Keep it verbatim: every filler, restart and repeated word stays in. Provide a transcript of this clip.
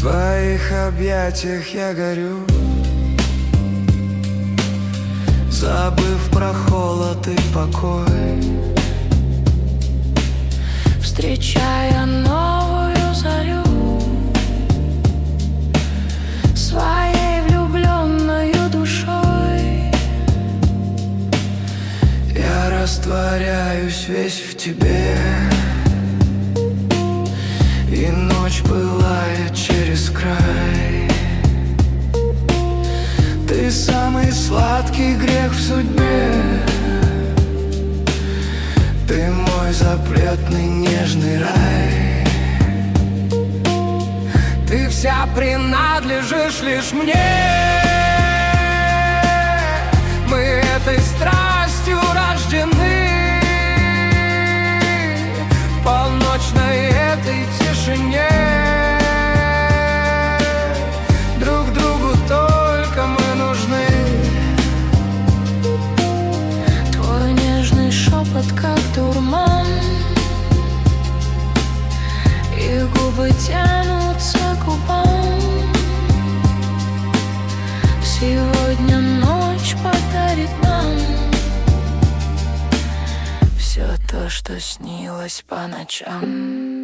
твоих объятиях я горю, забыв про холод и покой, встречая новую зарю своей влюбленною душой. Я растворяюсь весь в тебе, и ночь пылает через край. Ты самый сладкий грех в судьбе, ты мой запретный нежный рай. Ты вся принадлежишь лишь мне, мы этой страстью рождены. В полночной этой тишине друг другу только мы нужны. Твой нежный шепот, как дурман, и губы тянутся к губам. Сегодня ночь подарит нам все то, что снилось по ночам.